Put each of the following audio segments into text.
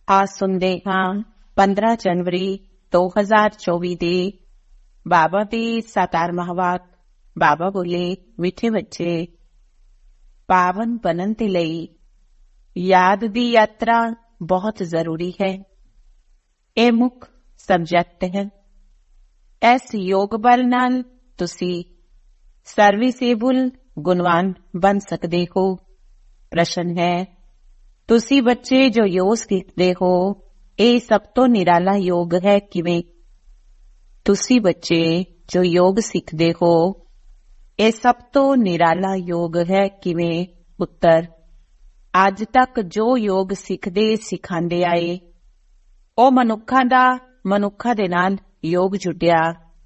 ਆ ਸੁਣਦੇ ਹਾਂ 15 ਜਨਵਰੀ 2024 ਦੇ ਬਾਬਾ ਦੀ ਸਾਕਾਰ ਮਹਾਵਾਕ। ਬਾਬਾ ਬੋਲੇ, ਮਿੱਠੇ ਬੱਚੇ, ਪਾਵਨ ਬਣਨ ਦੇ ਲਈ ਯਾਦ ਦੀ ਯਾਤਰਾ ਬਹੁਤ ਜ਼ਰੂਰੀ ਹੈ। ਇਹ ਮੁੱਖ ਸਬਜੈਕਟ ਹੈ। ਇਸ ਯੋਗ ਬਲ ਨਾਲ ਤੁਸੀਂ ਸਰਵਿਸੇਬਲ ਗੁਣਵਾਨ ਬਣ ਸਕਦੇ ਹੋ। ਪ੍ਰਸ਼ਨ ਹੈ, ਤੁਸੀਂ ਬੱਚੇ ਜੋ ਯੋਗ ਸਿੱਖਦੇ ਹੋ, ਇਹ ਸਭ ਤੋਂ ਨਿਰਾਲਾ ਯੋਗ ਹੈ, ਕਿਵੇਂ? ਤੁਸੀਂ ਬੱਚੇ ਜੋ ਯੋਗ ਸਿੱਖਦੇ ਹੋ, ਇਹ ਸਭ ਤੋਂ ਨਿਰਾਲਾ ਯੋਗ ਹੈ, ਕਿਵੇਂ? ਉੱਤਰ, ਅੱਜ ਤੱਕ ਜੋ ਯੋਗ ਸਿੱਖਦੇ ਸਿਖਾਉਂਦੇ ਆਏ, ਉਹ ਮਨੁੱਖਾਂ ਦੇ ਨਾਲ ਯੋਗ ਜੁੜਿਆ।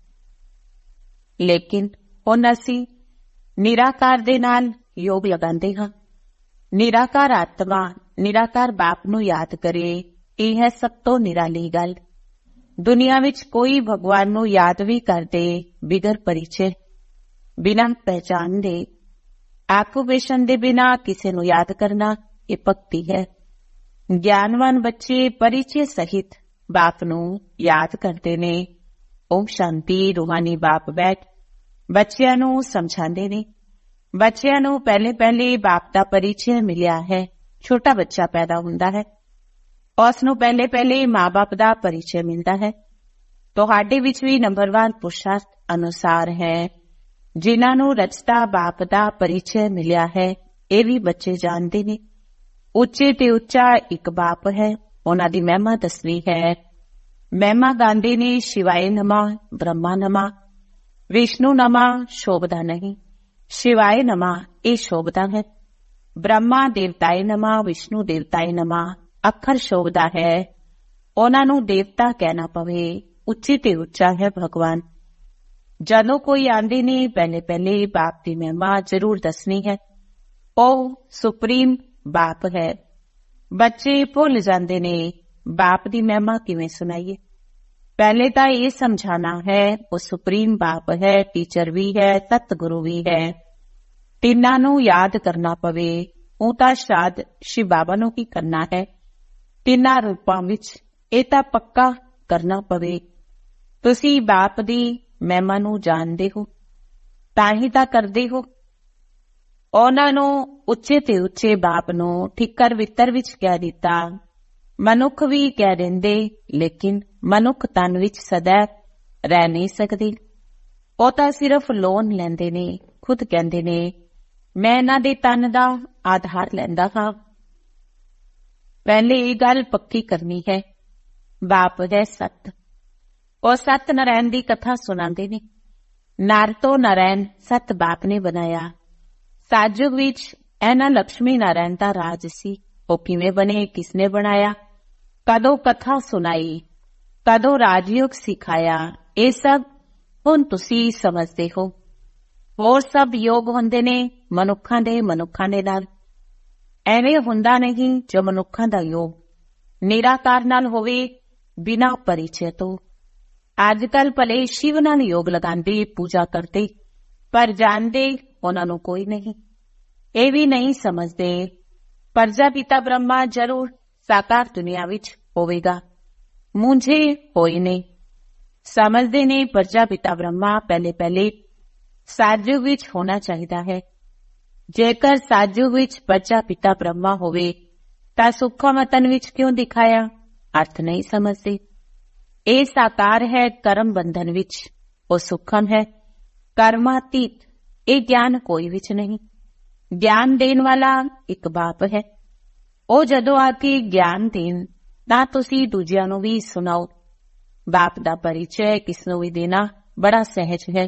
ਲੇਕਿਨ ਹੁਣ ਅਸੀਂ ਨਿਰਾਕਾਰ ਦੇ ਨਾਲ ਯੋਗ ਲਗਾਉਂਦੇ ਹਾਂ। ਨਿਰਾਕਾਰ ਆਤਮਾ, ਨਿਰਾਕਾਰ ਬਾਪ ਨੂੰ ਯਾਦ ਕਰੇ, ਇਹ ਹੈ ਸਭ ਤੋਂ ਨਿਰਾਲੀ ਗੱਲ। ਦੁਨੀਆ ਵਿੱਚ ਕੋਈ ਭਗਵਾਨ ਨੂੰ ਯਾਦ ਵੀ ਕਰਦੇ ਬਿਗਰ ਪਰਿਚੈ, ਬਿਨਾਂ ਪਹਿਚਾਨ ਦੇ, ਆਕੂਪੇਸ਼ਨ ਦੇ ਬਿਨਾਂ ਕਿਸੇ ਨੂੰ ਯਾਦ ਕਰਨਾ ਇਹ ਭਗਤੀ ਹੈ। ਗਿਆਨਵਾਨ ਬੱਚੇ ਪਰਿਚੈ ਸਹਿਤ ਬਾਪ ਨੂੰ ਯਾਦ ਕਰਦੇ ਨੇ। ਓਮ ਸ਼ਾਂਤੀ। ਰੂਹਾਨੀ ਬਾਪ ਬੈਠ ਬੱਚਿਆਂ ਨੂੰ ਸਮਝਾਉਂਦੇ ਨੇ। ਬੱਚਿਆਂ ਨੂੰ ਪਹਿਲੇ ਬਾਪ ਦਾ ਪਰਿਚੈ ਮਿਲਿਆ ਹੈ। ਛੋਟਾ ਬੱਚਾ ਪੈਦਾ ਹੁੰਦਾ ਹੈ, ਉਸ ਨੂੰ ਪਹਿਲੇ ਮਾਂ-ਬਾਪ ਦਾ ਪਰਿਚੈ ਮਿਲਦਾ ਹੈ। ਤੁਹਾਡੇ ਵਿੱਚ ਵੀ ਨੰਬਰ 1 ਪੁਰਸ਼ਾਰਥ ਅਨੁਸਾਰ ਹੈ। ਜਿਨ੍ਹਾਂ ਨੂੰ ਰਚਤਾ ਬਾਪ ਦਾ ਪਰਿਚੈ ਮਿਲਿਆ ਹੈ, ਇਹ ਵੀ ਬੱਚੇ ਜਾਣਦੇ ਨੇ। ਉੱਚੇ ਤੇ ਉੱਚਾ ਇੱਕ ਬਾਪ ਹੈ, ਉਹਨਾਂ ਦੀ ਮਹਿਮਾ ਦੱਸਣੀ ਹੈ। ਮਹਿਮਾ ਗਾਉਂਦੇ ਨੇ, ਸ਼ਿਵਾਏ ਨਮः, ਬ੍ਰਹਮਾ ਨਮः, ਵਿਸ਼ਨੂੰ ਨਮः ਸ਼ੋਭਦਾ ਨਹੀਂ, ਸ਼ਿਵਾਏ ਨਮः ਇਹ ਸ਼ੋਭਦਾ ਹੈ। ਬ੍ਰਹਮਾ ਦੇਵਤਾਏ ਨਮः, ਵਿਸ਼ਨੂੰ ਦੇਵਤਾਏ ਨਮः ਅੱਖਰ ਸ਼ੋਭਦਾ ਹੈ। ਉਹਨਾਂ ਨੂੰ ਦੇਵਤਾ ਕਹਿਣਾ ਪਵੇ। ਉੱਚੇ ਤੇ ਉੱਚਾ ਹੈ ਭਗਵਾਨ। ਜਦੋਂ ਕੋਈ ਆਂਦੇ ਨੇ, ਪਹਿਲੇ ਬਾਪ ਦੀ ਮਹਿਮਾ ਜ਼ਰੂਰ ਦੱਸਣੀ ਹੈ। ਉਹ ਸੁਪਰੀਮ ਬਾਪ ਹੈ। ਬੱਚੇ ਭੁੱਲ ਜਾਂਦੇ ਨੇ, ਬਾਪ ਦੀ ਮਹਿਮਾ ਕਿਵੇਂ ਸੁਣਾਈਏ? ਪਹਿਲੇ ਤਾਂ ਇਹ ਸਮਝਾਣਾ ਹੈ, ਉਹ ਸੁਪਰੀਮ ਬਾਪ ਹੈ, ਟੀਚਰ ਵੀ ਹੈ, ਸਤਿਗੁਰੂ ਵੀ ਹੈ। ਤਿੰਨਾਂ ਨੂੰ ਯਾਦ ਕਰਨਾ ਪਵੇ। ਉਹ ਤਾਂ ਸ਼ਾਇਦ ਸ਼ਿਵ ਬਾਬਾ ਨੂੰ ਕੀ ਕਰਨਾ ਹੈ, ਤਿੰਨਾਂ ਰੂਪਾਂ ਵਿੱਚ ਇਹ ਤਾਂ ਪੱਕਾ ਕਰਨਾ ਪਵੇ। ਤੁਸੀਂ ਬਾਪ ਦੀ ਮਹਿਮਾ ਨੂੰ ਜਾਣਦੇ ਹੋ, ਤਾਂ ਹੀ ਤਾਂ ਕਰਦੇ ਹੋ। ਉਹਨਾਂ ਨੂੰ ਉੱਚੇ ਤੇ ਉੱਚੇ ਬਾਪ ਨੂੰ ਠੀਕਰ ਵਿਤਰ ਵਿੱਚ ਕਹਿ ਦਿੱਤਾ। ਮਨੁੱਖ ਵੀ ਕਹਿ ਦਿੰਦੇ, ਲੇਕਿਨ ਮਨੁੱਖ ਤਨ ਵਿੱਚ ਸदैव ਰਹਿ ਨਹੀਂ ਸਕਦੇ। ਉਹ ਤਾਂ ਸਿਰਫ ਲੋਨ ਲੈਂਦੇ ਨੇ। ਖੁਦ ਕਹਿੰਦੇ ਨੇ, ਮੈਂ ਇਹਨਾਂ ਦੇ ਤਨ ਦਾ ਆਧਾਰ ਲੈਂਦਾ ਹਾਂ। ਪਹਿਲੇ ਇਹ ਗੱਲ ਪੱਕੀ ਕਰਨੀ ਹੈ, ਬਾਪ ਹੈ ਸਤ। ਉਹ ਸਤ ਨਾਰਾਇਣ ਦੀ ਕਥਾ ਸੁਣਾਉਂਦੇ ਨੇ। ਨਰ ਤੋਂ ਨਾਰਾਇਣ ਸਤ ਬਾਪ ਨੇ ਬਣਾਇਆ। ਸਾਜੁਗ ਵਿੱਚ ਇਹਨਾਂ ਲక్ష్ਮੀ ਨਾਰਾਇਣ ਦਾ ਰਾਜ ਸੀ। ਉਹ ਕਿਵੇਂ ਬਣੇ, ਕਿਸਨੇ ਬਣਾਇਆ, ਕਦੋਂ ਕਥਾ ਸੁਣਾਈ, ਕਦੋਂ ਰਾਜਯੋਗ ਸਿਖਾਇਆ, ਇਹ ਸਭ ਹੁਣ ਤੁਸੀਂ ਸਮਝਦੇ ਹੋ। ਹੋਰ ਸਭ ਯੋਗ ਹੁੰਦੇ ਨੇ ਮਨੁੱਖਾਂ ਦੇ ਨਾਲ। ਐਵੇਂ ਹੁੰਦਾ ਨਹੀਂ ਜੋ ਮਨੁੱਖਾਂ ਦਾ ਯੋਗ ਨਿਰਾਕਾਰ ਨਾਲ ਹੋਵੇ, ਬਿਨਾਂ ਪਰਿਚੈ ਤੋਂ। ਅੱਜ ਕੱਲ ਭਲੇ ਸ਼ਿਵ ਨਾਲ ਯੋਗ ਲਗਾਉਂਦੇ, ਪੂਜਾ ਕਰਦੇ, ਪਰ ਜਾਣਦੇ ਉਹਨਾਂ ਨੂੰ ਕੋਈ ਨਹੀਂ। ਇਹ ਵੀ ਨਹੀਂ ਸਮਝਦੇ ਪ੍ਰਜਾਪਿਤਾ ਬ੍ਰਹਮਾ ਜ਼ਰੂਰ ਸਾਕਾਰ ਦੁਨੀਆ ਵਿੱਚ ਹੋਵੇਗਾ। ਮੁੰਝੇ ਹੋਏ ਨੇ। ਸਮਝਦੇ ਨੇ ਪ੍ਰਜਾਪਿਤਾ ਬ੍ਰਹਮਾ ਪਹਿਲੇ ਸਾਜੁਗ ਵਿੱਚ ਹੋਣਾ ਚਾਹੀਦਾ ਹੈ। ਜੇਕਰ ਸਾਜੁਗ ਵਿੱਚ ਪ੍ਰਜਾਪਿਤਾ ਬ੍ਰਹਮਾ ਹੋਵੇ ਤਾਂ ਸੂਖਮ ਵਤਨ ਵਿੱਚ ਕਿਉਂ ਦਿਖਾਇਆ? ਅਰਥ ਨਹੀਂ ਸਮਝਦੇ। ਇਹ ਸਾਕਾਰ ਹੈ ਕਰਮ ਬੰਧਨ ਵਿੱਚ, ਉਹ ਸੂਖਮ ਹੈ ਕਰਮਾਤੀਤ। ਇਹ ਗਿਆਨ ਕੋਈ ਵਿੱਚ ਨਹੀਂ। ਗਿਆਨ ਦੇਣ ਵਾਲਾ ਇੱਕ ਬਾਪ ਹੈ। ਉਹ ਜਦੋਂ ਆ ਕੇ ਗਿਆਨ ਦੇਣ ਤਾਂ ਤੁਸੀਂ ਦੂਜਿਆਂ ਨੂੰ ਵੀ ਸੁਣਾਓ। ਬਾਪ ਦਾ ਪਰਿਚੈ ਕਿਸ ਨੂੰ ਵੀ ਦੇਣਾ ਬੜਾ ਸਹਿਜ ਹੈ।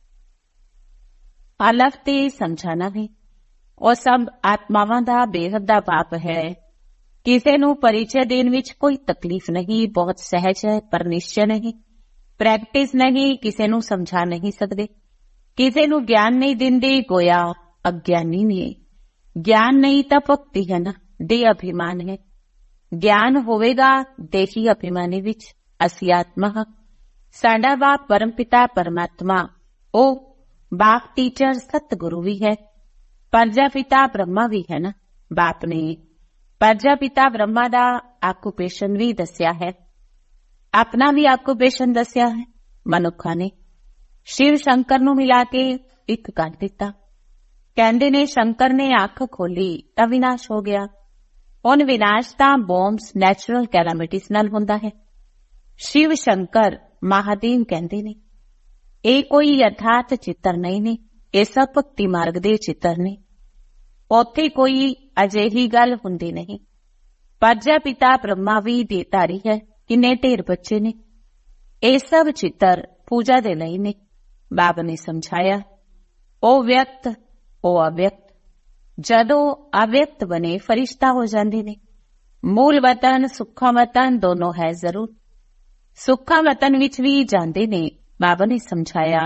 ਅਲੱਗ ਤੇ ਸਮਝਾਣਾ ਹੈ। ਉਹ ਸਭ ਆਤਮਾਵਾਂ ਦਾ ਬੇਹੱਦ ਦਾ ਬਾਪ ਹੈ। ਕਿਸੇ ਨੂੰ ਪਰਿਚੈ ਦੇਣ ਵਿੱਚ ਕੋਈ ਤਕਲੀਫ ਨਹੀਂ, ਬਹੁਤ ਸਹਿਜ ਹੈ, ਪਰ ਨਿਸ਼ਚੈ ਨਹੀਂ, ਪ੍ਰੈਕਟਿਸ ਨਹੀਂ, ਕਿਸੇ ਨੂੰ ਸਮਝਾ ਨਹੀਂ ਸਕਦੇ। ਕਿਸੇ ਨੂੰ ਗਿਆਨ ਨਹੀਂ ਦਿੰਦੇ, ਗੋਇਆ ਅਗਿਆਨੀ ਨੇ। ਗਿਆਨ ਨਹੀਂ ਤਾਂ ਭਗਤੀ ਹੈ ਨਾ, ਦੇ ਅਭਿਮਾਨ ਹੈ। ਗਿਆਨ ਹੋਵੇਗਾ ਦੇਹੀ ਅਭਿਮਾਨੀ ਵਿੱਚ। ਅਸੀਂ ਆਤਮਾ ਹਾਂ। ਸਾਡਾ ਬਾਪ ਪਰਮ ਪਿਤਾ ਪਰਮਾਤਮਾ, ਉਹ ਬਾਪ ਟੀਚਰ ਸਤਿਗੁਰੂ ਵੀ ਹੈ। ਪ੍ਰਜਾਪਿਤਾ ਬ੍ਰਹਮਾ ਵੀ ਹੈ ਨਾ। ਬਾਪ ਨੇ ਪ੍ਰਜਾਪਿਤਾ ਬ੍ਰਹਮਾ ਦਾ ਆਕੂਪੇਸ਼ਨ ਵੀ ਦੱਸਿਆ ਹੈ, ਆਪਣਾ ਵੀ ਆਕੂਪੇਸ਼ਨ ਦੱਸਿਆ ਹੈ। ਮਨੁੱਖਾਂ ਨੇ ਸ਼ਿਵ ਸ਼ੰਕਰ ਨੂੰ ਮਿਲਾ ਕੇ ਇੱਕ ਕਰ ਦਿੱਤਾ। ਕਹਿੰਦੇ ਨੇ ਸ਼ੰਕਰ ਨੇ ਅੱਖ ਖੋਲੀ ਤਾਂ ਵਿਨਾਸ਼ ਹੋ ਗਿਆ। ਹੁਣ ਵਿਨਾਸ਼ ਤਾਂ ਬੋਮਸ ਨੈਚੁਰਲ ਕੈਲਾਮਿਟੀਜ਼ ਨਾਲ ਹੁੰਦਾ ਹੈ। ਸ਼ਿਵ ਸ਼ੰਕਰ ਮਹਾਦੇਵ ਕਹਿੰਦੇ ਨੇ ਇਹ ਕੋਈ ਯਥਾਰਥ ਚਿੱਤਰ ਨਹੀਂ ਨੇ, ਇਹ ਸਭ ਭਗਤੀ ਮਾਰਗ ਦੇ ਚਿੱਤਰ ਨੇ। ਉੱਥੇ ਕੋਈ ਅਜਿਹੀ ਗੱਲ ਹੁੰਦੀ ਨਹੀਂ। ਪ੍ਰਜਾਪਿਤਾ ਬ੍ਰਹਮਾ ਵੀ ਦੇਹਧਾਰੀ ਹੈ, ਕਿੰਨੇ ਢੇਰ ਬੱਚੇ ਨੇ। ਇਹ ਸਭ ਚਿੱਤਰ ਪੂਜਾ ਦੇ ਲਈ ਨੇ। ਬਾਬਾ ਨੇ ਸਮਝਾਇਆ ਉਹ ਵਿਅਕਤ, ਉਹ ਅਵਿਅਕਤ। ਜਦੋਂ ਅਵਿਅਕਤ ਬਣੇ ਫਰਿਸ਼ਤਾ ਹੋ ਜਾਂਦੇ ਨੇ। ਮੂਲ ਵਤਨ ਸੁੱਖਾ ਵਤਨ ਦੋਨੋਂ ਹੈ ਜ਼ਰੂਰ। ਸੁੱਖਾ ਵਤਨ ਵਿੱਚ ਵੀ ਜਾਂਦੇ ਨੇ। ਬਾਬਾ ਨੇ ਸਮਝਾਇਆ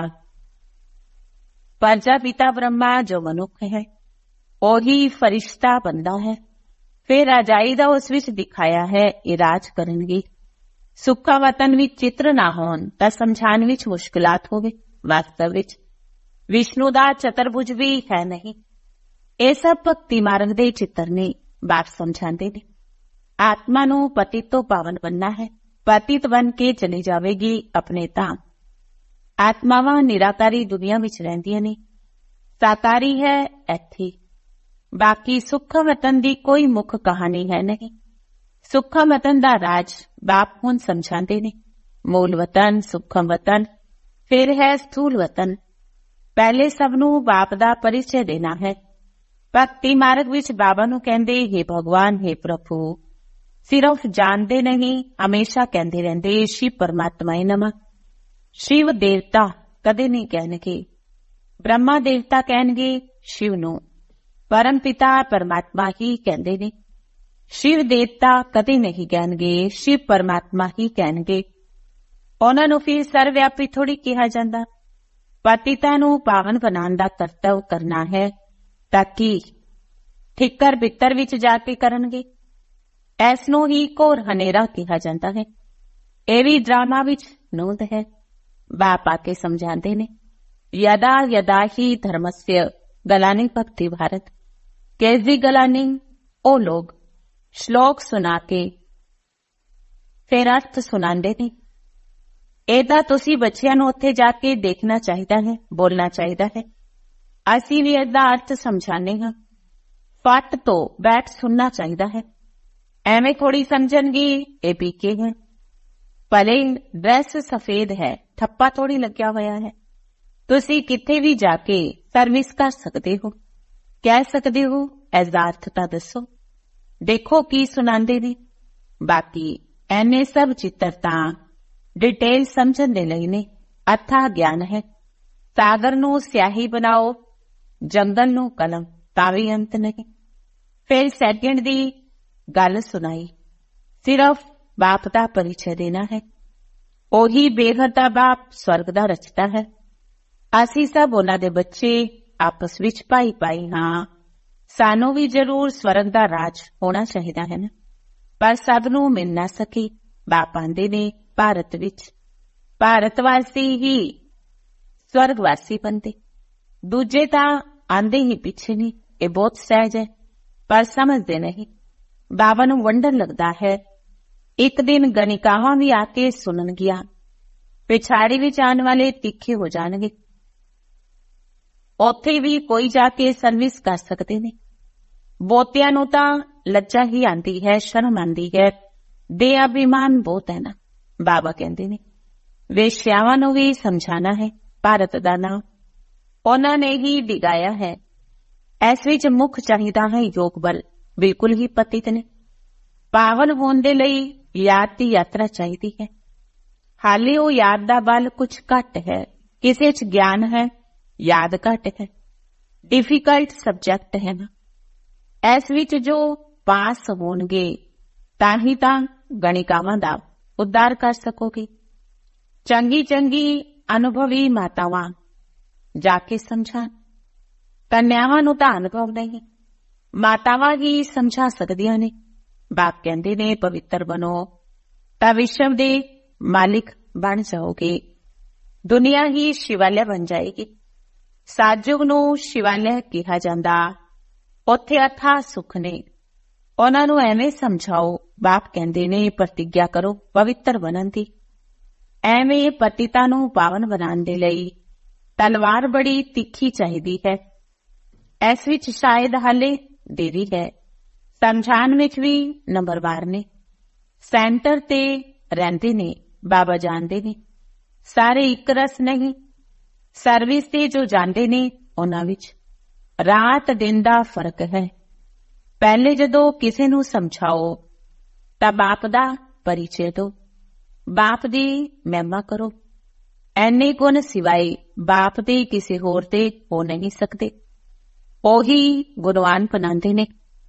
ਪ੍ਰਜਾਪਿਤਾ ਬ੍ਰਹਮਾ ਜੋ ਮਨੁੱਖ ਹੈ ਉਹੀ ਫਰਿਸ਼ਤਾ ਬਣਦਾ ਹੈ। ਫਿਰ ਰਾਜਾਈ ਦਾ ਉਸ ਵਿੱਚ ਦਿਖਾਇਆ ਹੈ ਇਹ ਰਾਜ ਕਰਨਗੇ। ਸੁੱਖਾ ਵਤਨ ਵਿੱਚ ਚਿੱਤਰ ਨਾ ਹੋਣ ਤਾਂ ਸਮਝਾਉਣ ਵਿੱਚ ਮੁਸ਼ਕਿਲਾਤ ਹੋਵੇ। ਵਾਸਤਵ ਵਿੱਚ ਵਿਸ਼ਨੂੰ ਦਾ ਚਤੁਰਭੁਜ ਵੀ ਹੈ ਨਹੀਂ। ਇਹ ਸਭ ਭਗਤੀ ਮਾਰਗ ਦੇ ਚਿੱਤਰ ਨੇ। ਬਾਪ ਸਮਝਾਉਂਦੇ ਨੇ ਆਤਮਾ ਨੂੰ ਪਤਿਤ ਤੋਂ ਪਾਵਨ ਬਣਨਾ ਹੈ। ਪਤਿਤ ਬਣ ਕੇ ਚਲੀ ਜਾਵੇਗੀ ਆਪਣੇ ਧਾਮ। ਆਤਮਾਵਾਂ ਨਿਰਾਕਾਰੀ ਦੁਨੀਆ ਵਿੱਚ ਰਹਿੰਦੀਆਂ ਨੇ, ਸਾਕਾਰੀ ਹੈ ਇੱਥੇ। ਬਾਕੀ ਸੁੱਖ ਵਤਨ ਦੀ ਕੋਈ ਮੁੱਖ ਕਹਾਣੀ ਹੈ ਨਹੀਂ। ਸੁੱਖ ਵਤਨ ਦਾ ਰਾਜ ਬਾਪ ਹੁਣ ਸਮਝਾਉਂਦੇ ਨੇ। ਮੂਲ ਵਤਨ, ਸੁੱਖ ਵਤਨ, ਫਿਰ ਹੈ ਸਥੂਲ ਵਤਨ। ਪਹਿਲੇ ਸਭ ਨੂੰ ਬਾਪ ਦਾ ਪਰਿਚੈ ਦੇਣਾ ਹੈ। ਭਗਤੀ ਮਾਰਗ ਵਿੱਚ ਬਾਬਾ ਨੂੰ ਕਹਿੰਦੇ हे ਭਗਵਾਨ, हे ਪ੍ਰਭੂ। ਸਿਰਫ ਜਾਣਦੇ ਨਹੀਂ, ਹਮੇਸ਼ਾ ਕਹਿੰਦੇ ਰਹਿੰਦੇ ਸ਼ਿਵ ਪਰਮਾਤਮਾ ਨਮः। ਸ਼ਿਵ ਦੇਵਤਾ ਕਦੇ ਨਹੀਂ ਕਹਿਣਗੇ। ਬ੍ਰਹਮਾ ਦੇਵਤਾ ਕਹਿਣਗੇ ਸ਼ਿਵ ਨੂੰ। ਪਰਮ ਪਿਤਾ ਪਰਮਾਤਮਾ ਹੀ ਕਹਿੰਦੇ ਨੇ। ਸ਼ਿਵ ਦੇਵਤਾ ਕਦੇ ਨਹੀਂ ਕਹਿਣਗੇ, ਸ਼ਿਵ ਪਰਮਾਤਮਾ ਹੀ ਕਹਿਣਗੇ। ਉਹਨਾਂ ਨੂੰ ਫਿਰ ਸਰਵਿਆਪੀ ਥੋੜੀ ਕਿਹਾ ਜਾਂਦਾ। ਪਤਿਤਾਂ ਨੂੰ ਪਾਵਨ ਬਣਾਉਣ ਦਾ ਕਰਤੱਵ ਕਰਨਾ ਹੈ ਤਾਂ ਕਿ ਠਿੱਕਰ ਬਿੱਤਰ ਵਿੱਚ ਜਾ ਕੇ ਕਰਨਗੇ। ਇਸ ਨੂੰ ਹੀ ਘੋਰ ਹਨੇਰਾ ਕਿਹਾ ਜਾਂਦਾ ਹੈ। ਇਹ ਵੀ ਡਰਾਮਾ ਵਿੱਚ ਨੋਂਦ ਹੈ। ਬਾਪ ਆ ਕੇ ਸਮਝਾਉਂਦੇ ਨੇ ਯਦਾ ਯਦਾ ਹੀ ਧਰਮਸਯ ਗਲਾਨੀ ਭਗਤੀ ਭਾਰਤ। ਕੈਸੀ ਗਲਾਨੀ? ਉਹ ਲੋਗ ਸ਼ਲੋਕ ਸੁਣਾ ਕੇ ਫਿਰ ਅਰਥ ਸੁਣਾਉਂਦੇ ਨੇ। ਇਹ ਤਾਂ ਤੁਸੀਂ ਬੱਚਿਆਂ ਨੂੰ ਉੱਥੇ ਜਾ ਕੇ ਦੇਖਣਾ ਚਾਹੀਦਾ ਹੈ, ਬੋਲਣਾ ਚਾਹੀਦਾ ਹੈ। ਅਸੀਂ ਵੀ ਇਹਦਾ ਅਰਥ ਸਮਝਾਉਂਦੇ ਹਾਂ। ਫੱਟ ਤੋਂ ਬੈਠ ਸੁਣਨਾ ਚਾਹੀਦਾ ਹੈ। ਐਵੇਂ ਥੋੜੀ ਸਮਝਣਗੇ ਇਹ ਪੀਕੇ ਹੈ। ਭਲੇ ਡਰੈਸ ਸਫੇਦ ਹੈ, ਠੱਪਾ ਥੋੜੀ ਲੱਗਿਆ ਹੋਇਆ ਹੈ। ਤੁਸੀਂ ਕਿੱਥੇ ਵੀ ਜਾ ਕੇ ਸਰਵਿਸ ਕਰ ਸਕਦੇ ਹੋ, ਕਹਿ ਸਕਦੇ ਹੋ ਇਸਦਾ ਅਰਥ ਤਾਂ ਦੱਸੋ। ਦੇਖੋ ਕੀ ਸੁਣਾਉਂਦੇ ਨੇ। ਬਾਕੀ ਐਨੇ ਸਭ ਚਿੱਤਰ ਤਾਂ ਡਿਟੇਲ ਸਮਝਣ ਦੇ ਲਈ ਨੇ। ਅਥਾਹ ਗਿਆਨ ਹੈ। ਸਾਗਰ ਨੂੰ ਸਿਆਹੀ ਬਣਾਓ, ਜੰਗਲ ਨੂੰ ਕਲਮ, ਤਾਂ ਵੀ ਅੰਤ ਨਹੀਂ। ਫਿਰ ਸੈਕਿੰਡ ਦੀ ਗੱਲ ਸੁਣਾਈ। ਸਿਰਫ ਬਾਪ ਦਾ ਪਰਿਚੈ ਦੇਣਾ ਹੈ। ਉਹੀ ਬੇਘਰ ਦਾ ਬਾਪ ਸਵਰਗ ਦਾ ਰਚਦਾ ਹੈ। ਅਸੀਂ ਸਭ ਉਹਨਾਂ ਦੇ ਬੱਚੇ ਆਪਸ ਵਿੱਚ ਭਾਈ ਭਾਈ ਹਾਂ। ਸਾਨੂੰ ਵੀ ਜ਼ਰੂਰ ਸਵਰਗ ਦਾ ਰਾਜ ਹੋਣਾ ਚਾਹੀਦਾ ਹੈ ਨਾ, ਪਰ ਸਭ ਨੂੰ ਮਿਲ ਨਾ ਸਕੀ। ਬਾਪ ਆਂਦੇ ਨੇ ਭਾਰਤ ਵਿੱਚ ਭਾਰਤ ਵਾਸੀ ਹੀ ਸਵਰਗਵਾਸੀ ਬਣਦੇ, ਦੂਜੇ ਤਾਂ ਆਂਦੇ ਹੀ ਪਿੱਛੇ ਨਹੀਂ। ਇਹ ਬਹੁਤ ਸਹਿਜ ਹੈ ਪਰ ਸਮਝਦੇ ਨਹੀਂ। ਬਾਬਾ ਨੂੰ ਵੰਡਣ ਲੱਗਦਾ ਹੈ। ਇੱਕ ਦਿਨ ਗਣਿਕਾਵਾਂ ਵੀ ਆ ਕੇ ਸੁਣਨਗੀਆਂ। ਪਿਛਾੜੀ ਵਿੱਚ ਆਉਣ ਵਾਲੇ ਤਿੱਖੇ ਹੋ ਜਾਣਗੇ। ਉੱਥੇ ਵੀ ਕੋਈ ਜਾ ਕੇ ਸਰਵਿਸ ਕਰ ਸਕਦੇ ਨੇ। ਬਹੁਤਿਆਂ ਨੂੰ ਤਾਂ ਲੱਜਾ ਹੀ ਆਂਦੀ ਹੈ, ਸ਼ਰਮ ਆਂਦੀ ਹੈ, ਦੇ ਅਭਿਮਾਨ ਬਹੁਤ ਹੈ ਨਾ। ਬਾਬਾ ਕਹਿੰਦੇ ਨੇ ਵੇਸ਼ਿਆਵਾਂ ਨੂੰ ਵੀ ਸਮਝਾਣਾ ਹੈ ਭਾਰਤ ਦਾ ਨਾਮ ਉਹਨਾਂ ਨੇ ਹੀ ਡਿਗਾਇਆ ਹੈ। ਇਸ ਵਿੱਚ ਮੁੱਖ ਚਾਹੀਦਾ ਹੈ ਯੋਗ ਬਲ। ਬਿਲਕੁਲ ਹੀ ਪਤਿਤ ਨੇ। ਪਾਵਨ ਹੋਣ ਦੇ ਲਈ ਯਾਦ ਦੀ ਯਾਤਰਾ ਚਾਹੀਦੀ ਹੈ। ਹਾਲੇ ਉਹ ਯਾਦ ਦਾ ਬਲ ਕੁਝ ਘੱਟ ਹੈ। ਕਿਸੇ 'ਚ ਗਿਆਨ ਹੈ, ਯਾਦ ਘੱਟ ਹੈ। ਡਿਫਿਕਲਟ ਸਬਜੈਕਟ ਹੈ ਨਾ। ਇਸ ਵਿੱਚ ਜੋ ਪਾਸ ਹੋਣਗੇ ਤਾਂ ਹੀ ਤਾਂ ਗਣਿਕਾਵਾਂ ਦਾ ਉद्धार ਕਰ ਸਕੋਗੇ। ਚੰਗੀ ਚੰਗੀ ਅਨੁਭਵੀ ਮਾਤਾਵਾਂ ਜਾ ਕੇ ਸਮਝਾਣ। ਕੰਨਿਆਵਾਂ ਨੂੰ ਤਾਂ ਅਨੁਭਵ ਨਹੀਂ, ਮਾਤਾਵਾਂ ਹੀ ਸਮਝਾ ਸਕਦੀਆਂ ਨੇ। ਬਾਪ ਕਹਿੰਦੇ ਨੇ ਪਵਿੱਤਰ ਬਣੋ ਤਾਂ ਵਿਸ਼ਵ ਦੇ ਮਾਲਿਕ ਬਣ ਜਾਓਗੇ। ਦੁਨੀਆ ਹੀ ਸ਼ਿਵਾਲਿਆ ਬਣ ਜਾਏਗੀ। ਸਾਜੁਗ ਨੂੰ ਸ਼ਿਵਾਲਿਆ ਕਿਹਾ ਜਾਂਦਾ। ਉੱਥੇ ਅਥਾਹ ਸੁੱਖ ਨੇ। ਉਹਨਾਂ ਨੂੰ ਐਵੇਂ ਸਮਝਾਓ। ਬਾਪ ਕਹਿੰਦੇ ਨੇ ਪ੍ਰਤਿਗਿਆ ਕਰੋ ਪਵਿੱਤਰ ਬਣਨ ਦੀ। ਐਵੇਂ ਪਤਿਤਾਂ ਨੂੰ ਪਾਵਨ ਬਣਾਉਣ ਦੇ ਲਈ ਤਲਵਾਰ ਬੜੀ ਤਿੱਖੀ ਚਾਹੀਦੀ ਹੈ। ਇਸ ਵਿੱਚ ਸ਼ਾਇਦ ਹਾਲੇ ਦੇਰੀ ਹੈ। ਸਮਝਾਉਣ ਵਿੱਚ ਵੀ ਨੰਬਰਵਾਰ ਨੇ। ਸੈਂਟਰ ਤੇ ਰਹਿੰਦੇ ਨੇ। ਬਾਬਾ ਜਾਣਦੇ ਨੇ ਸਾਰੇ ਇੱਕ ਰਸ ਨਹੀਂ। ਸਰਵਿਸ ਤੇ ਜੋ ਜਾਂਦੇ ਨੇ ਉਹਨਾਂ ਵਿੱਚ ਰਾਤ ਦਿਨ ਦਾ ਫਰਕ ਹੈ। ਪਹਿਲੇ ਜਦੋਂ ਕਿਸੇ ਨੂੰ ਸਮਝਾਓ ਤਾਂ ਬਾਪ ਦਾ ਪਰਿਚੈ ਦਿਓ, ਬਾਪ ਦੀ ਮਹਿਮਾ ਕਰੋ। ਐਨੇ ਗੁਣ ਸਿਵਾਏ ਬਾਪ ਦੇ ਕਿਸੇ ਹੋਰ ਤੇ ਹੋ ਨਹੀਂ ਸਕਦੇ। ਉਹੀ ਗੁਣਵਾਨ ਬਣਾਉਂਦੇ ਨੇ।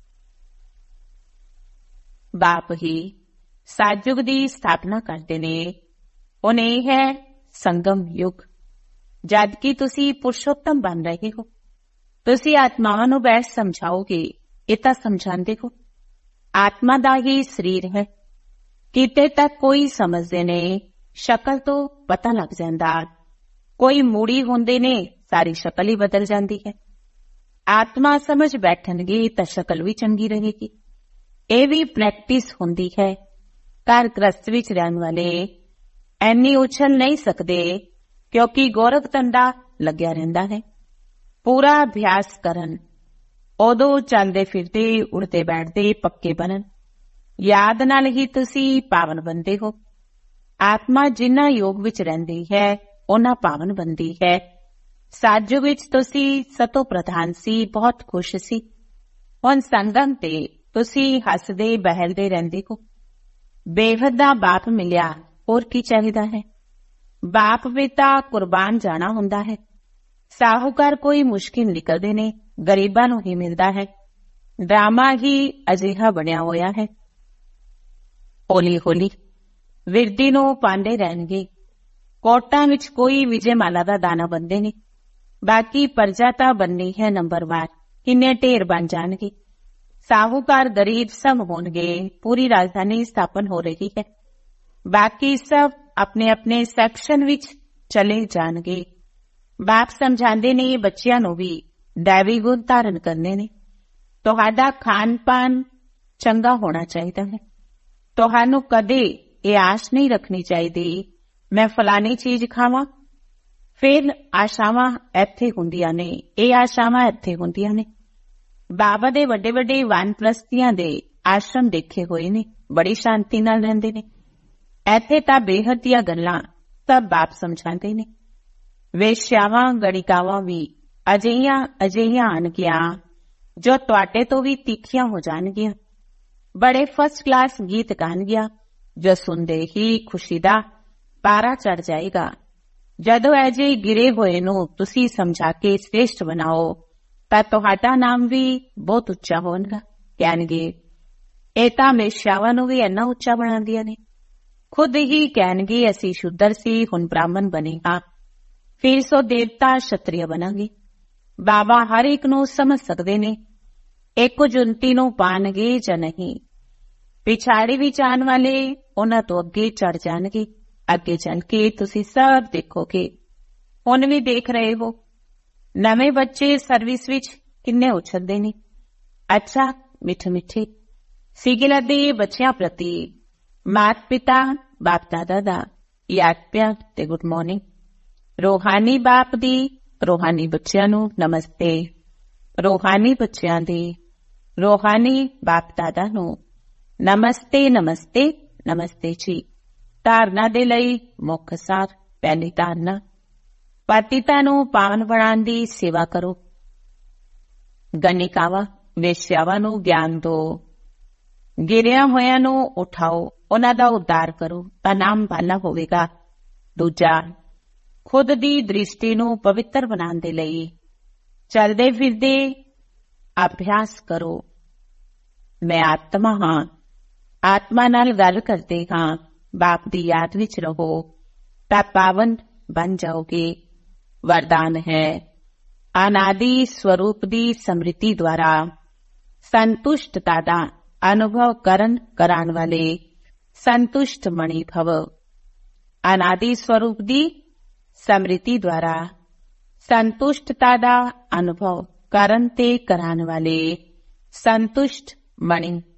ਬਾਪ ਹੀ ਸਤਿਯੁਗ ਦੀ ਸਥਾਪਨਾ ਕਰਦੇ ਨੇ। ਹੁਣ ਇਹ ਹੈ ਸੰਗਮ ਯੁੱਗ, ਜਦ ਕਿ ਤੁਸੀਂ ਪੁਰਸ਼ੋਤਮ ਬਣ ਰਹੇ ਹੋ। ਤੁਸੀਂ ਆਤਮਾਵਾਂ ਨੂੰ ਬੈਠ ਸਮਝਾਓਗੇ। ਇਹ ਤਾਂ ਸਮਝਾਉਂਦੇ ਹੋ ਆਤਮਾ ਦਾ ਹੀ ਸਰੀਰ ਹੈ। ਕਿਤੇ ਤੱਕ ਕੋਈ ਸਮਝਦੇ ਨੇ ਸ਼ਕਲ ਤੋਂ ਪਤਾ ਲੱਗ ਜਾਂਦਾ। ਕੋਈ ਮੂੜੀ ਹੁੰਦੇ ਨੇ ਸਾਰੀ ਸ਼ਕਲ ਹੀ ਬਦਲ ਜਾਂਦੀ ਹੈ। ਆਤਮਾ ਸਮਝ ਬੈਠਣਗੇ ਤਾਂ ਸ਼ਕਲ ਵੀ ਚੰਗੀ ਰਹੇਗੀ। ਇਹ ਵੀ ਪ੍ਰੈਕਟਿਸ ਹੁੰਦੀ ਹੈ। ਘਰ ਗ੍ਰਸਤ ਵਿੱਚ ਰਹਿਣ ਵਾਲੇ ਐਨੀ ਉਛਲ ਨਹੀਂ ਸਕਦੇ ਕਿਉਂਕਿ ਗੋਰਖ ਧੰਦਾ ਲੱਗਿਆ ਰਹਿੰਦਾ ਹੈ। ਪੂਰਾ ਅਭਿਆਸ ਕਰਨ, ਉਦੋਂ ਚੱਲਦੇ ਫਿਰਦੇ ਉੜਦੇ ਬੈਠਦੇ ਪੱਕੇ ਬਣਨ। ਯਾਦ ਨਾਲ ਹੀ ਤੁਸੀਂ ਪਾਵਨ ਬਣਦੇ ਹੋ। ਆਤਮਾ ਜਿੰਨਾ ਯੋਗ ਵਿੱਚ ਰਹਿੰਦੀ ਹੈ ਉਹਨਾਂ ਪਾਵਨ ਬਣਦੀ ਹੈ। ਸਾਜੂ ਵਿੱਚ ਤੁਸੀਂ ਸਤੋ ਪ੍ਰਧਾਨ ਸੀ, ਬਹੁਤ ਖੁਸ਼ ਸੀ। ਹੁਣ ਸੰਗਮ ਤੇ ਤੁਸੀਂ ਹੱਸਦੇ ਬਹਿਲਦੇ ਰਹਿੰਦੇ ਹੋ। ਬੇਹੱਦ ਦਾ ਬਾਪ ਮਿਲਿਆ, ਹੋਰ ਕੀ ਚਾਹੀਦਾ ਹੈ। ਬਾਪ ਪਿਤਾ ਕੁਰਬਾਨ ਜਾਣਾ ਹੁੰਦਾ ਹੈ। ਸਾਹੂਕਾਰ ਕੋਈ ਮੁਸ਼ਕਿਲ ਨਿਕਲਦੇ ਨੇ, ਗਰੀਬਾਂ ਨੂੰ ਹੀ ਮਿਲਦਾ ਹੈ। ਡਰਾਮਾ ਹੀ ਅਜਿਹਾ ਬਣਿਆ ਹੋਇਆ ਹੈ। ਹੌਲੀ ਹੌਲੀ ਵਿਰਦੀ ਨੂੰ ਪਾਉਂਦੇ ਰਹਿਣਗੇ। ਕੋਟਾਂ ਵਿੱਚ ਕੋਈ ਵਿਜੇ ਮਾਲਾ ਦਾ ਦਾਣਾ ਬੰਦੇ ਨੇ। ਬਾਕੀ ਪਰਜਾ ਤਾਂ ਬੰਨੀ ਹੈ ਨੰਬਰਵਾਰ। ਕਿੰਨੇ ਢੇਰ ਬਣ ਜਾਣਗੇ। ਸਾਹੂਕਾਰ ਗਰੀਬ ਸਭ ਹੋਣਗੇ। ਪੂਰੀ ਰਾਜਧਾਨੀ ਸਥਾਪਨ ਹੋ ਰਹੀ ਹੈ। ਬਾਕੀ ਸਭ ਆਪਣੇ ਆਪਣੇ ਸੈਕਸ਼ਨ ਵਿੱਚ ਚਲੇ ਜਾਣਗੇ। ਬਾਪ ਸਮਝਾਉਂਦੇ ਨੇ ਬੱਚਿਆਂ ਨੂੰ ਵੀ ਦੈਵੀ ਗੁਣ ਧਾਰਨ ਕਰਨੇ ਨੇ। ਤੁਹਾਡਾ ਖਾਣ ਪਾਨ ਚੰਗਾ ਹੋਣਾ ਚਾਹੀਦਾ ਹੈ। ਤੁਹਾਨੂੰ ਕਦੇ ਇਹ ਆਸ ਨਹੀਂ ਰੱਖਣੀ ਚਾਹੀਦੀ ਮੈਂ ਫਲਾਨੀ ਚੀਜ਼ ਖਾਵਾਂ। ਫਿਰ ਆਸ਼ਾਵਾਂ ਇੱਥੇ ਹੁੰਦੀਆਂ ਨੇ, ਇਹ ਆਸ਼ਾਵਾਂ ਇੱਥੇ ਹੁੰਦੀਆਂ ਨੇ। ਬਾਬਾ ਦੇ ਵੱਡੇ ਵੱਡੇ ਵਾਨਪ੍ਰਸਤੀਆਂ ਦੇ ਆਸ਼ਰਮ ਦੇਖੇ ਹੋਏ ਨੇ, ਬੜੀ ਸ਼ਾਂਤੀ ਨਾਲ ਰਹਿੰਦੇ ਨੇ। ਇੱਥੇ ਤਾਂ ਬੇਹੱਦ ਦੀਆਂ ਗੱਲਾਂ ਸਭ ਬਾਪ ਸਮਝਾਉਂਦੇ ਨੇ। ਵੇਸ਼ਿਆਵਾਂ ਗਣਿਕਾਵਾਂ ਵੀ ਅਜਿਹੀਆਂ ਆਣਗੀਆਂ ਜੋ ਤੁਹਾਡੇ ਤੋਂ ਵੀ ਤਿੱਖੀਆਂ ਹੋ ਜਾਣਗੀਆਂ। ਬੜੇ ਫਸਟ ਕਲਾਸ ਗੀਤ ਗਾਣਗੀਆਂ ਜੋ ਸੁਣਦੇ ਹੀ ਖੁਸ਼ੀ ਦਾ ਪਾਰਾ ਚੜ ਜਾਏਗਾ। ਜਦੋਂ ਅਜਿਹੇ ਗਿਰੇ ਹੋਏ ਨੂੰ ਤੁਸੀਂ ਸਮਝਾ ਕੇ ਸ੍ਰੇਸ਼ਟ ਬਣਾਓ ਤਾਂ ਤੁਹਾਡਾ ਨਾਮ ਵੀ ਬਹੁਤ ਉੱਚਾ ਹੋਣਗਾ। ਕਹਿਣਗੇ ਇਹ ਤਾਂ ਵੇਸ਼ਿਆਵਾਂ ਨੂੰ ਵੀ ਇੰਨਾ ਉੱਚਾ ਬਣਾਉਂਦੀਆਂ ਨੇ। ਖੁਦ ਹੀ ਕਹਿਣਗੇ ਅਸੀਂ ਸ਼ੂਦਰ ਸੀ, ਹੁਣ ਬ੍ਰਾਹਮਣ ਬਣੇਗਾ, ਫਿਰ ਸੋ ਦੇਵਤਾ ਸ਼ਤਰੀਆ ਬਣਾਂਗੇ। ਬਾਬਾ ਹਰ ਇੱਕ ਨੂੰ ਸਮਝ ਸਕਦੇ ਨੇ। ਇੱਕੋ ਜੁਨਤੀ ਨੂੰ ਪਾਣਗੇ ਜਾਂ ਨਹੀਂ। ਪਿਛਾੜੀ ਵਿੱਚ ਆਉਣ ਵਾਲੇ ਉਹਨਾਂ ਤੋਂ ਅੱਗੇ ਚੜ ਜਾਣਗੇ। ਅੱਗੇ ਚੱਲ ਕੇ ਤੁਸੀਂ ਸਭ ਦੇਖੋਗੇ। ਹੁਣ ਵੀ ਦੇਖ ਰਹੇ ਹੋ ਨਵੇਂ ਬੱਚੇ ਸਰਵਿਸ ਵਿੱਚ ਕਿੰਨੇ ਉਛਲਦੇ ਨੇ। ਅੱਛਾ ਮਿੱਠੇ ਮਿੱਠੇ ਸਿਗਿਲ ਦੇ ਬੱਚਿਆਂ ਪ੍ਰਤੀ ਮਾਤ ਪਿਤਾ ਬਾਪ ਦਾਦਾ ਦਾ ਯਾਦ ਪਿਆਰ ਤੇ ਗੁੱਡ ਮਾਰਨਿੰਗ। ਰੂਹਾਨੀ ਬਾਪ ਦੀ ਰੂਹਾਨੀ ਬੱਚਿਆਂ ਨੂੰ ਨਮਸਤੇ। ਰੂਹਾਨੀ ਬੱਚਿਆਂ ਦੀ ਰੂਹਾਨੀ ਬਾਪ ਦਾਦਾ ਨੂੰ ਨਮਸਤੇ ਨਮਸਤੇ ਨਮਸਤੇ ਜੀ। ਧਾਰਨਾ ਦੇ ਲਈ ਮੁੱਖ ਸਾਰ। ਪਹਿਲੀ ਧਾਰਨਾ, ਪਤਿਤਾਂ ਨੂੰ ਪਾਵਨ ਬਣਾਉਣ ਦੀ ਸੇਵਾ ਕਰੋ। ਗਣਿਕਾਵਾਂ ਵੇਸ਼ਿਆਵਾਂ ਨੂੰ ਗਿਆਨ ਦਿਓ। ਗਿਰਿਆ ਹੋਇਆਂ ਨੂੰ ਉਠਾਓ, ਉਹਨਾਂ ਦਾ ਉद्धार ਕਰੋ ਤਾਂ ਨਾਮ ਵਾਲਾ ਹੋਵੇਗਾ। ਦੂਜਾ, ਖੁਦ ਦੀ ਦ੍ਰਿਸ਼ਟੀ ਨੂੰ ਪਵਿੱਤਰ ਬਣਾਉਣ ਦੇ ਲਈ ਚਲਦੇ ਫਿਰਦੇ ਅਭਿਆਸ ਕਰੋ। ਮੈਂ ਆਤਮਾ ਹਾਂ, ਆਤਮਾ ਨਾਲ ਗੱਲ ਕਰਦੇ ਹਾਂ। ਬਾਪ ਦੀ ਯਾਦ ਵਿੱਚ ਰਹੋ ਤਾਂ ਪਾਵਨ ਬਣ ਜਾਓਗੇ। ਵਰਦਾਨ ਹੈ ਅਨਾਦਿ ਸਰੂਪ ਦੀ ਸਮ੍ਰਿਤੀ ਦੁਆਰਾ ਸੰਤੁਸ਼ਟਤਾ ਦਾ ਅਨੁਭਵ ਕਰਾਉਣ ਵਾਲੇ ਸੰਤੁਸ਼ਟ ਮਣੀ ਭਵ। ਅਨਾਦਿ ਸਰੂਪ ਦੀ ਸਮ੍ਰਿਤੀ ਦੁਆਰਾ ਸੰਤੁਸ਼ਟਤਾ ਦਾ ਅਨੁਭਵ ਕਰਨ ਤੇ ਕਰਾਉਣ ਵਾਲੇ ਸੰਤੁਸ਼ਟ ਮਣੀ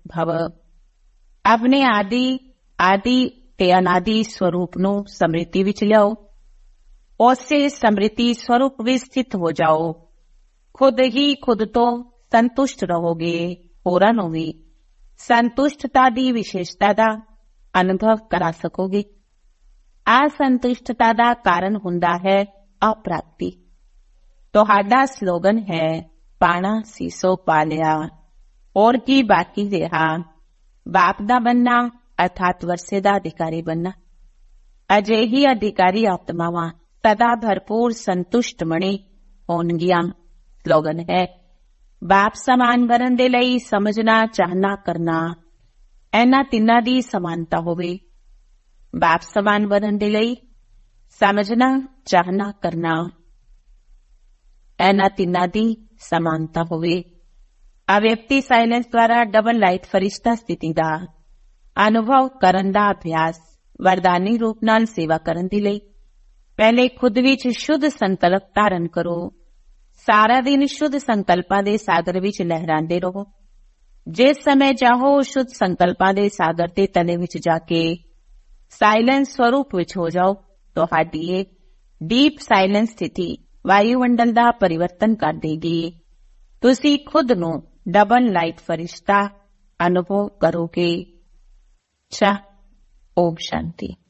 ਭਵ। ਆਪਣੇ ਆਦਿ ਤੇ ਅਨਾਦਿ ਸਰੂਪ ਨੂੰ ਸਮ੍ਰਿਤੀ ਵਿੱਚ ਲਿਆਓ। ਉਸੇ ਸਮ੍ਰਿਤੀ ਸਰੂਪ ਵਿੱਚ ਸਥਿਤ ਹੋ ਜਾਓ। ਖੁਦ ਹੀ ਖੁਦ ਤੋਂ ਸੰਤੁਸ਼ਟ ਰਹੋਗੇ। ਹੋਰਾਂ ਨੂੰ ਵੀ ਸੰਤੁਸ਼ਟਤਾ ਦੀ ਵਿਸ਼ੇਸ਼ਤਾ ਦਾ ਅਨੁਭਵ ਕਰਾ ਸਕੋਗੇ। ਅਸੰਤੁਸ਼ਟਤਾ ਦਾ ਕਾਰਨ ਹੁੰਦਾ ਹੈ ਅਪ੍ਰਾਪਤੀ। ਤੁਹਾਡਾ ਸਲੋਗਨ ਹੈ ਪਾਣਾ ਸੀ ਸੋ ਪਾ ਲਿਆ। ਹੋਰ ਕੀ ਬਾਕੀ ਰਿਹਾ? ਬਾਪ ਦਾ ਬਣਨਾ ਅਰਥਾਤ ਵਰਸੇ ਦਾ ਅਧਿਕਾਰੀ ਬਣਨਾ। ਅਜਿਹੀ ਅਧਿਕਾਰੀ ਆਤਮਾਵਾਂ ਸਦਾ ਭਰਪੂਰ ਸੰਤੁਸ਼ਟ ਮਣੀ ਹੋਣਗੀਆਂ। ਸਲੋਗਨ ਹੈ ਬਾਪ ਸਮਾਨ ਬਣਨ ਦੇ ਲਈ ਸਮਝਣਾ, ਚਾਹਨਾ, ਕਰਨਾ। ਇਹਨਾਂ ਤਿੰਨਾਂ ਦੀ ਸਮਾਨਤਾ ਹੋਵੇ। ਬਾਪ ਸਮਾਨ ਬਣਨ ਦੇ ਲਈ ਸਮਝਣਾ, ਚਾਹਨਾ, ਕਰਨਾ। ਇਹਨਾਂ ਤਿੰਨਾਂ ਦੀ ਸਮਾਨਤਾ ਹੋਵੇ। ਅਵਿਅਕਤੀ ਸਾਇਲੈਂਸ ਦੁਆਰਾ ਡਬਲ ਲਾਈਟ ਫਰਿਸ਼ਤਾ ਸਥਿਤੀ ਦਾ ਅਨੁਭਵ ਕਰਨ ਦਾ ਅਭਿਆਸ ਵਰਦਾਨੀ ਰੂਪ ਨਾਲ ਸੇਵਾ ਕਰਨ ਦੇ ਲਈ ਪਹਿਲੇ ਖੁਦ ਵਿੱਚ ਸ਼ੁੱਧ ਸੰਕਲਪ ਧਾਰਨ ਕਰੋ। ਸਾਰਾ ਦਿਨ ਸ਼ੁੱਧ ਸੰਕਲਪਾਂ ਦੇ ਸਾਗਰ ਵਿੱਚ ਲਹਿਰਾਉਂਦੇ ਰਹੋ। ਜਿਸ ਸਮੇਂ ਚਾਹੋ ਸ਼ੁੱਧ ਸੰਕਲਪਾਂ ਦੇ ਸਾਗਰ ਦੇ ਤਲੇ ਵਿੱਚ ਜਾ ਕੇ ਸਾਇਲੈਂਸ ਸਰੂਪ ਵਿੱਚ ਹੋ ਜਾਓ। ਤੁਹਾਡੀ ਇਹ ਡੀਪ ਸਾਇਲੈਂਸ ਸਥਿਤੀ ਵਾਯੂਮੰਡਲ ਦਾ ਪਰਿਵਰਤਨ ਕਰ ਦੇਗੀ। ਤੁਸੀਂ ਖੁਦ ਨੂੰ ਡਬਲ ਲਾਈਟ ਫਰਿਸ਼ਤਾ ਅਨੁਭਵ ਕਰੋਗੇ। ਓਮ ਸ਼ਾਂਤੀ।